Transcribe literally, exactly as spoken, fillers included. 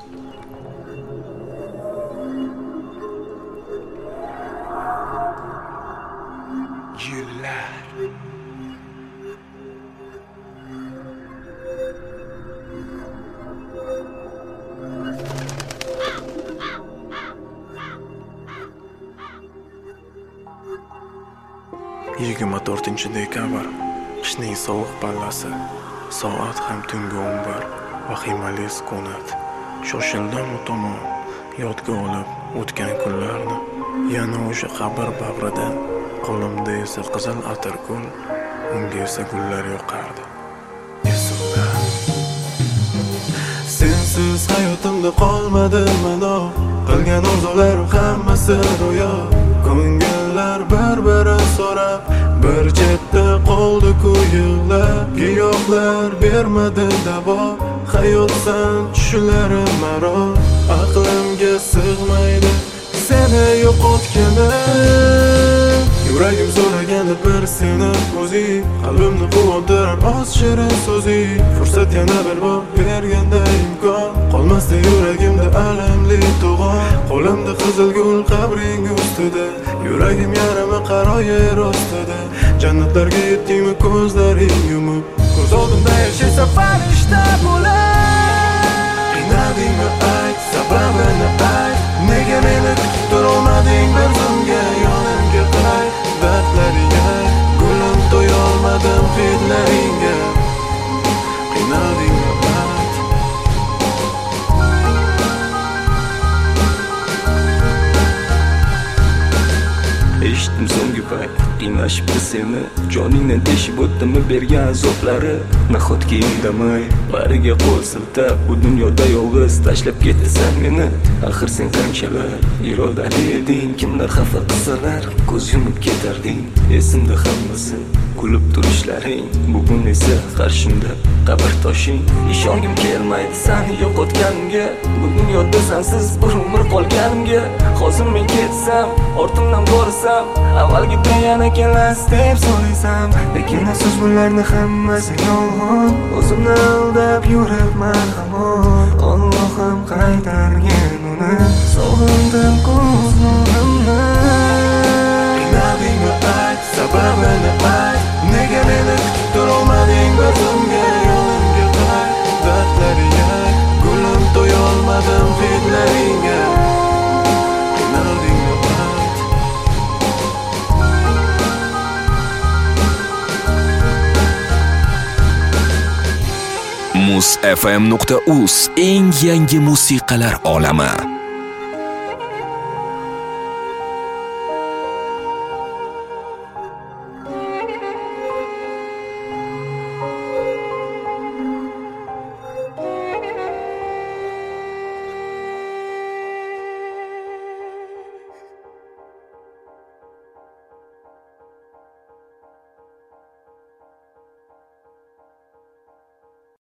yigirma to'rtinchi dekabr, qishning sovuq pallasi, soat ham tungi o'n bir, vahimali sukunat. Shoshildim u tomon, yodga olib o'tgan kunlarni. Yana o'sha qabr bag'ridan, qo'limda esa qizil atirgul, unga esa gullar yoqardi. Esimda sensiz hayotimda qolmadi mano, qilgan orzularim hammasi ro'yo. Ko'ngillar bir-biri so'rab, bir chetda qoldi-ku yig'lab. Giyohlar bermadi davo, hayotsan tushlarim maro. Aqlimga sig'maydi seni yo'qotganim. Yuragim so'raganda bir seni o'zing, qalbimni quvontirar oz shirin so'zing. Fursat yana bir bor berganda imkon, qolmasdi yuragimda alamli to'g'on. Qo'limda qizil gul qabring ustida, yuragim yarimi qaro yer ostida. Jannatlarga yetdingmi ko'zlaring yumib, ko'z oldimda yashaysa farishta bo'lib. Inadingni ayt, sababini ayt, nega meni kutib turolmading bir zumga yonimga qayt. Dardlaringga gulim to'yolmadim hidlaringga, qiynaldingmi ayt. Eshitdim so'nggi payt qiynashibdi seni, joningdan teshib o'tdimi bergan azoblari. Nahotki indamay bariga qo'l siltab, bu dunyoda yolg'iz tashlab ketasan meni. Axir sen qanchalar irodali eding, kimlar xafa qilsalar ko'z yumib ketarding. Esimda hammasi, kulib turishlaring, bugun esa qarshimda qabr toshing. Ishongim kelmaydi seni yo'qotganimga, bu dunyoda sensiz bir umr qolganimga. Hozir men ketsam, ortimdan borsam, avvalgidek yana kelas deb so'raysam, lekin afsus bularni hammasi yolg'on. O'zimni aldab yuribman hamon. Allohim qaytargin uni, sog'indim ko'z nurimni. Inadingni ayt, sababini ayt, nega meni kutib turolmading bir zumga yonimga qayt. Dardlaringga gulim to'yolmadim hidlaringga, qiynaldingmi ayt. muz f m nuqta uz eng yangi musiqalar olami.